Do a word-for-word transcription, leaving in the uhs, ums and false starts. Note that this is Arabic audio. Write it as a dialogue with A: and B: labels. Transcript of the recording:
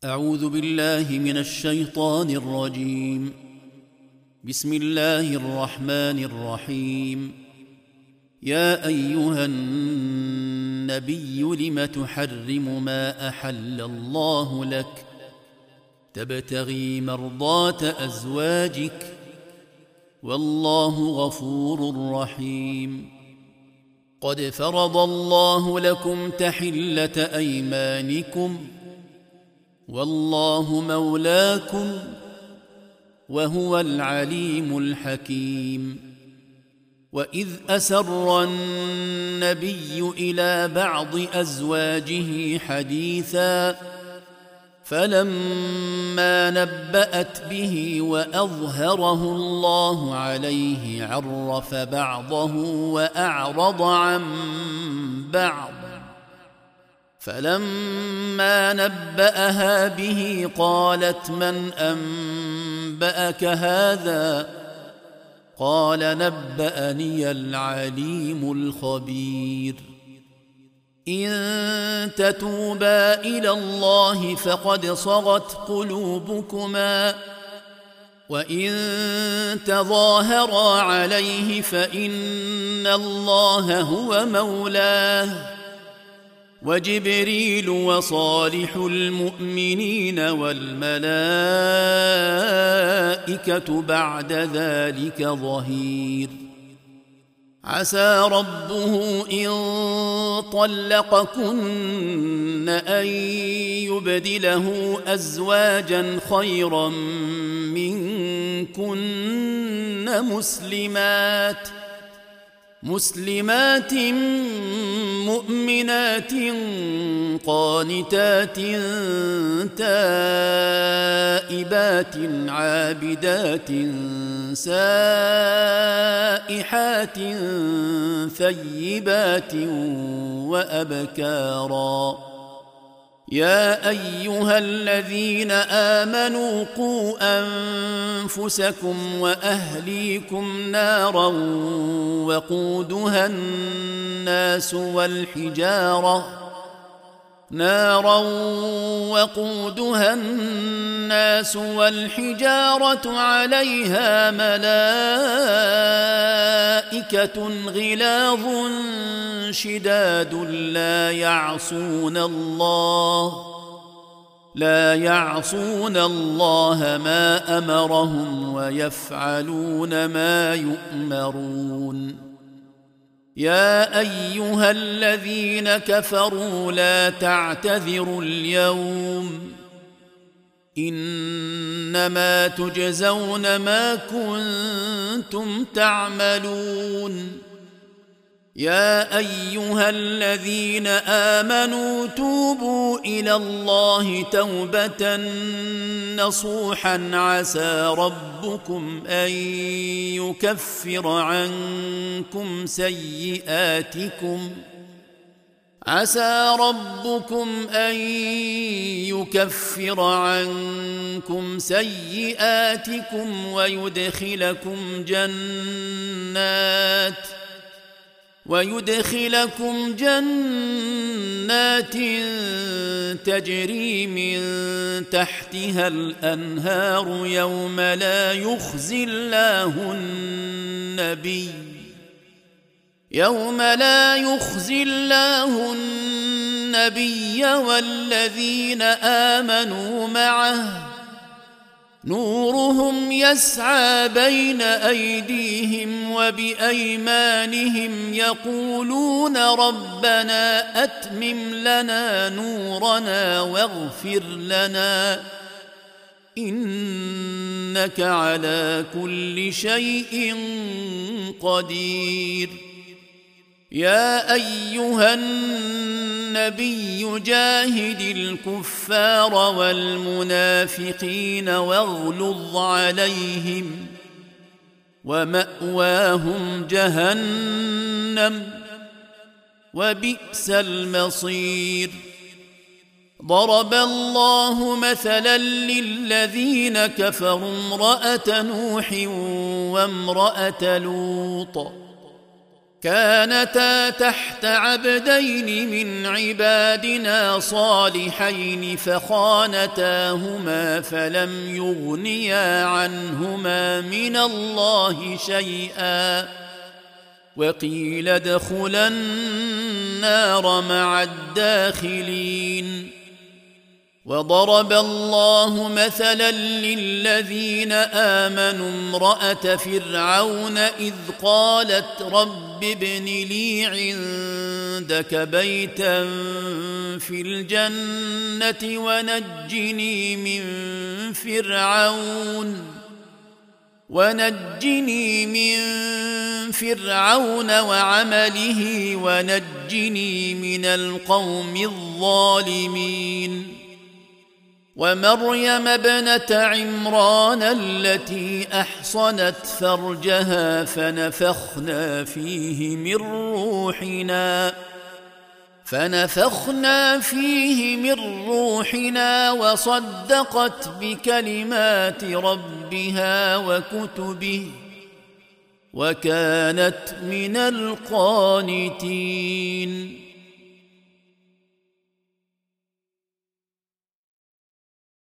A: أعوذ بالله من الشيطان الرجيم. بسم الله الرحمن الرحيم. يا أيها النبي لم تحرم ما أحل الله لك تبتغي مرضات أزواجك والله غفور رحيم. قد فرض الله لكم تحلة أيمانكم والله مولاكم وهو العليم الحكيم. وإذ أسر النبي إلى بعض أزواجه حديثا فلما نبأت به وأظهره الله عليه عرف بعضه وأعرض عن بعض، فلما نبأها به قالت من أنبأك هذا؟ قال نبأني العليم الخبير. إن تتوبا إلى الله فقد صغت قلوبكما وإن تظاهرا عليه فإن الله هو مولاه وجبريل وصالح المؤمنين والملائكة بعد ذلك ظهير. عسى ربه إن طلقكن أن يبدله أزواجا خيرا منكن مسلمات مسلمات مؤمنات قانتات تائبات عابدات سائحات ثيبات وأبكارا. يا أيها الذين آمنوا قوا أنفسكم وأهليكم نارا وقودها الناس والحجارة نارا وقودها الناس والحجارة عليها ملائكة غلاظ شداد لا يعصون الله لا يعصون الله ما أمرهم ويفعلون ما يؤمرون. يا أيها الذين كفروا لا تعتذروا اليوم إنما تجزون ما كنتم تعملون. يا أيها الذين آمنوا توبوا إلى الله توبة نصوحا عسى ربكم أن يكفر عنكم سيئاتكم عسى ربكم أن يكفر عنكم سيئاتكم ويدخلكم جنات ويدخلكم جنات تجري من تحتها الأنهار يوم لا يخزي الله النبي يوم لا يخزي الله النبي والذين آمنوا معه نورهم يسعى بين أيديهم وبأيمانهم يقولون ربنا أتمم لنا نورنا واغفر لنا إنك على كل شيء قدير. يا أيها النبي جاهد الكفار والمنافقين واغلظ عليهم ومأواهم جهنم وبئس المصير. ضرب الله مثلا للذين كفروا امرأة نوح وامرأة لوط كانتا تحت عبدين من عبادنا صالحين فخانتاهما فلم يغنيا عنهما من الله شيئا وقيل ادخلا النار مع الداخلين. وضرب الله مثلا للذين آمنوا امرأة فرعون إذ قالت رب ابن لي عندك بيتا في الجنة ونجني من فرعون ونجني من فرعون وعمله ونجني من القوم الظالمين. ومريم ابنة عمران التي أحصنت فرجها فنفخنا فيه من روحنا فنفخنا فيه من روحنا وصدقت بكلمات ربها وكتبه وكانت من القانتين.